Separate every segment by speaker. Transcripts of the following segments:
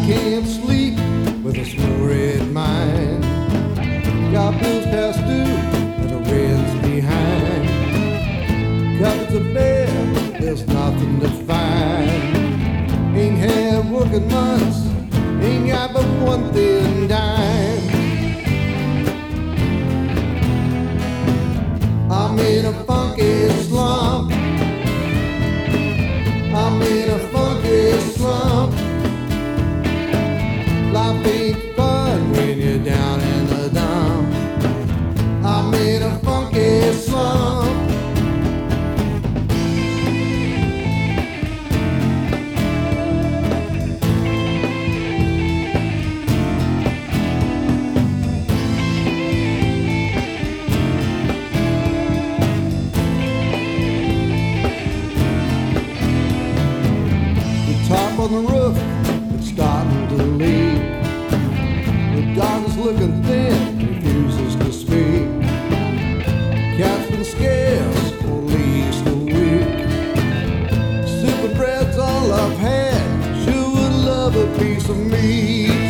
Speaker 1: can't sleep with a worried mind. Got bills past due and the rent's behind. Covers of bed, there's nothing to find. Ain't had working months, ain't got but one thin dime. I'm in a funky slump. I'm in a funky slump. Life ain't fun when you're down in the dump. I'm in a funky slump. The top on the roof, it's starting to leak. The dog is looking thin, refuses to speak. Cat's been scarce for at least a week. Super bread's all I've had, sure would love a piece of meat.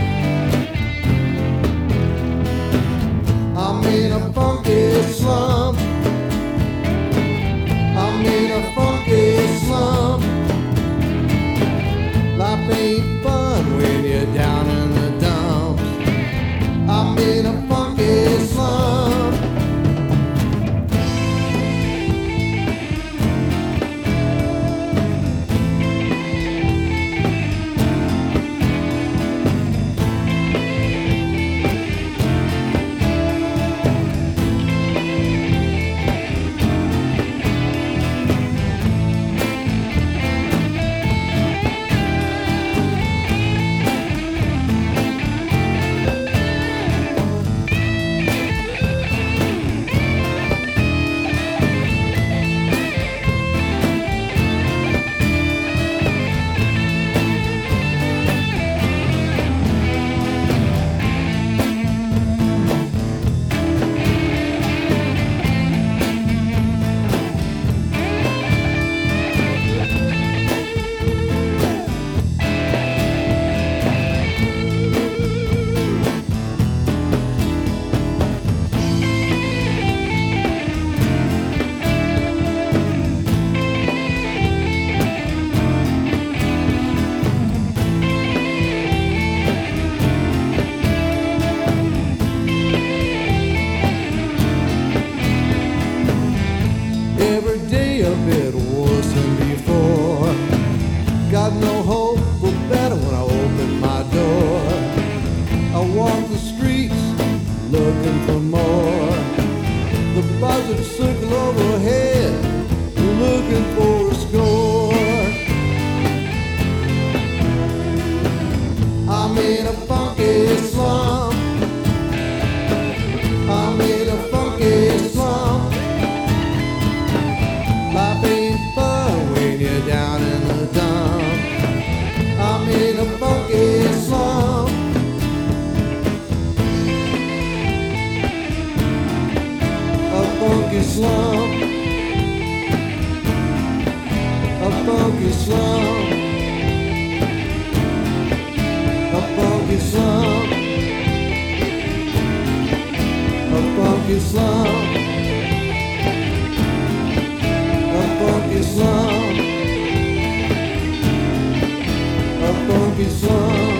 Speaker 1: I'm in a funky slump. I'm in a funky slump. Life ain't fun when you're down in the dumps. I'm in a funky slump. Every day a bit worse than before. Got no hope for better when I open my door. I walk the streets looking for more. The buzzards circle overhead looking for a score. I'm in a funky slump. I'm in a funky slump. Life ain't fun when you're down in the dump. I'm in a funky slump. A funky slump. A funky slump. A funky slump. A funky slump. A funky slump. A funky slump.